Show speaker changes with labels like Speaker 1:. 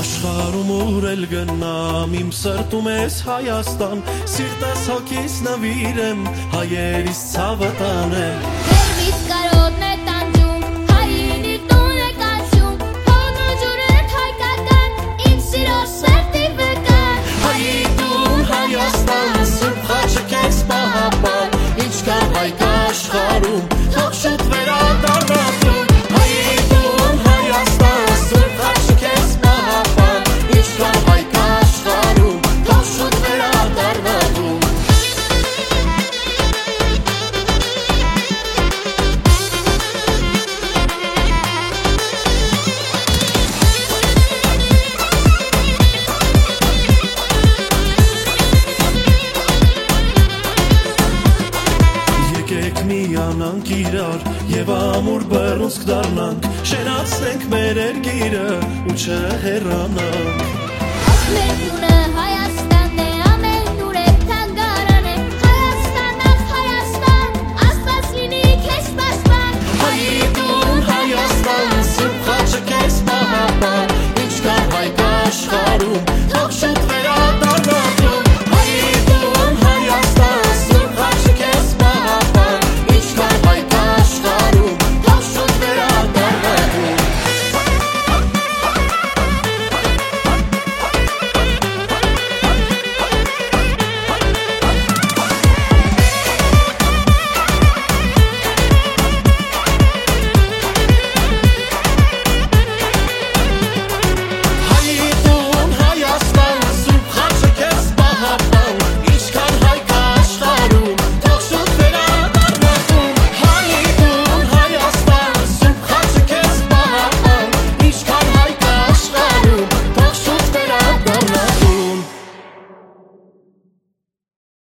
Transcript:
Speaker 1: Աշխարհում ուր էլ գնամ իմ սրտում ես Հայաստան Սիրտս հոգիս նվիրեմ հայերիս ցավը տանեմ
Speaker 2: Հերվից կարոտն է տանջում հային իր տուն է կանչում Հողն ու ջուրդ հայկական իմ սիրո սրտի վկան
Speaker 1: Հայի տուն Հայաստան սուրբ խաչը քեզ պահապան Ինչքան հայ կա աշխարհում թող շուտ վերադառնա տուն Հայի տուն Հայաստան սուրբ խաչը քեզ պահապան Ինչքան հայ կա աշխարհում թող շուտ վերադառնա տուն Միանանք իրար և ամուր բեռունցք դառնանք Շենացնենք մեր երգիրը ու չհեռանանք
Speaker 2: Մեր տունը